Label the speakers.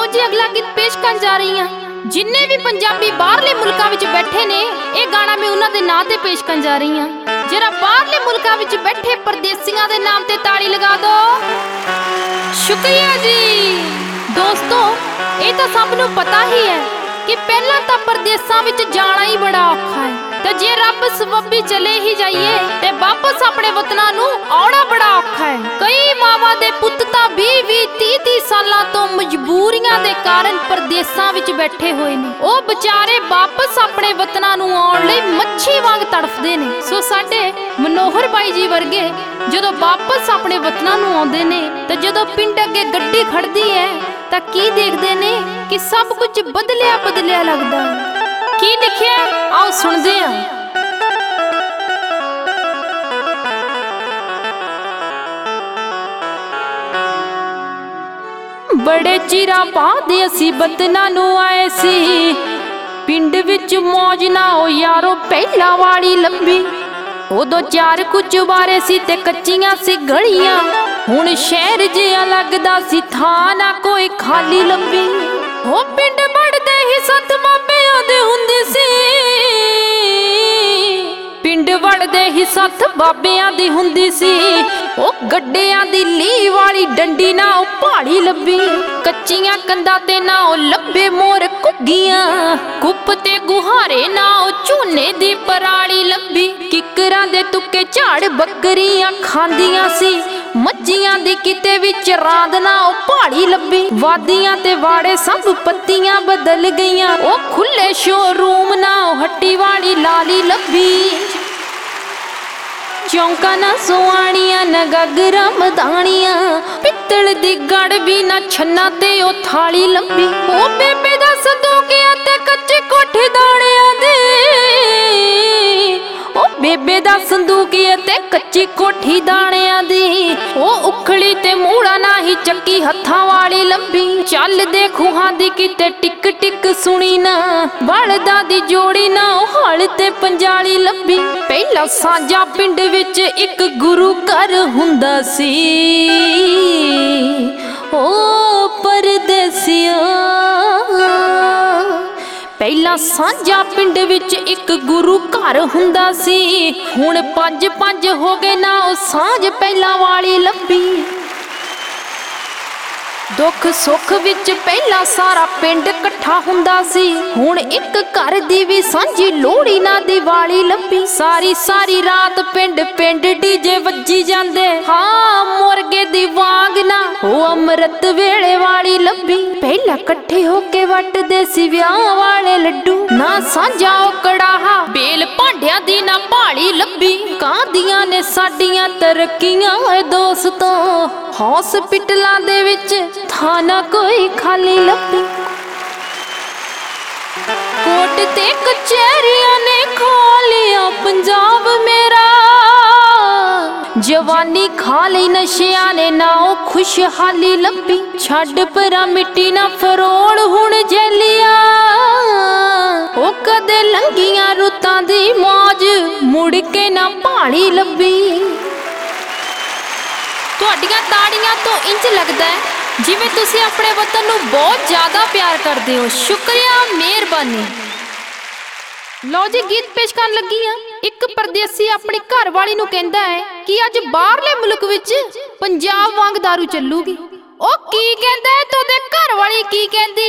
Speaker 1: जी अगला गीत पेश कर जा रही हां। जिन्ने भी पंजाबी बाहरले मुल्कां विच बैठे ने ये गाना मैं उन्हां दे नाम ते पेश कर जा रही हां। जरा बाहरले मुल्कां विच बैठे परदेसियां दे नाम ते ताड़ी लगा दो। शुक्रिया जी। दोस्तों ये तो सबनूं पता ही है कि पहला तो परदेसां विच जाना ही बड़ा औखा है ते जे रब सबबी चले ही जाइए ते वापस अपने वतनां नूं आउणा बड़ा औखा है। कई मावां दे पुत्त तां 20-30 सालां तो मजबूरियां दे कारण परदेसां विच बैठे होए ने। ओ बेचारे वापस अपने वतनां नूं आउण लई मच्छी वांग तड़फदे ने। सो साडे मनोहर बाई जी वर्गे जदों वापस अपने वतनां नूं आउंदे ने ते जदों पिंड अगे गड्डी खड़दी है तां की देखदे ने कि सब कुछ बदलिया बदलिया लगदा है। की लिखिया आओ सुनदे हां। बड़े चिरा बाद असी वतनां नूं आए सी पिंड विच मौज ना हो यारो पहला वाली लंबी। उदों चार कुछ बारे सी ते कच्चियां सी गलियां हुण शहर जिहा लगदा सी थां ना कोई खाली लंबी। ओ पिंड बढ़दे ही सत बाबियां दे हुंदे सी पिंड वड़दे ही सत बाबियां दी हुंदी सी। ओ गड्डियां दी ली वाली डंडी ना ओ पहाड़ी लब्बी। कच्चियां कंधां ते ना ओ लब्बे मोर घुग्गियां कुप ते गुहारे ना ओ झोने दी पराली लब्बी। किकरां दे तुके झाड़ बकरियां खांदियां सी मच्छियां दी किते विच रांद ना ओ पहाड़ी लब्बी। वादियां ते वाड़े सब पत्तियां बदल गईयां ओ खुले शोरूम ना ओ हट्टी वाली लाली लब्बी। चौंका ना सोआणियां न गगरा मदानियां पित्तल दी गड़ भी ना छन्ना ते ओ थाली लंबी। ओ बेबे दा संदूकिया ते कच्चे कोठे दाणियां दे ओ बेबे दा संदूकिया ते कच्ची कोठी दाणियां दी। ओ उखड़ी ते मूड़ा ना ही चक्की हत्थां वाली लंबी। चल दे खूहां दी किते टिक टिक सुनी ना बलदा दी जोड़ी ना ओ हल ते पंजाली लंबी। पहला साजा पिंड विच एक गुरु घर हुंदा सी ओ परदेसिया। पहला साझा पिंड विच एक गुरु घर हुंदा सी हुण 5-5 हो गए ना ओ सांझ पहला वाली लंबी। दुख सुख विच पहला सारा पिंड इकट्ठा हुंदा सी हुण एक घर दी भी सांझी लोहड़ी ना दिवाली लंबी। सारी सारी रात पिंड पिंड डीजे वज्जी जांदे हाँ मुर्गे दी वांग ना ओ अमृत वेले वाली लंबी। पहला इकट्ठे होके वटदे सी विआह वाले लड्डू ना सांझा ओ कड़ाहा बेल भांडियां दी ना पहाड़ी लंबी। कांदियां ने साडियां तरक्कियां ए दोस्तों हॉस्पिटलां दे विच थाना कोई खाली लंबी। कोट ते कचहरियां ने खो लिया पंजाब मेरा जवानी खा ली नशिया ने ना ओ खुशहाली लंबी। छड़ परा मिट्टी ना फरोड़ हुण जेलिया ओ कदे लंघियां रुतां दी मौज मुड़ के ना पहाड़ी लंबी। तुहाडियां ताड़ियां तो इंज लगदा है जिवें तुसीं अपने वतन नूं बहुत ज़्यादा प्यार करदे हो। शुक्रिया मेहरबानी। लो जी गीत पेश करन लगी हां। एक परदेसी अपनी घर वाली नूं कहंदा है कि अज बाहरले मुल्क विच पंजाब वांग दारू चलूगी। ओ की कहंदा है तोदे घर वाली की कहंदी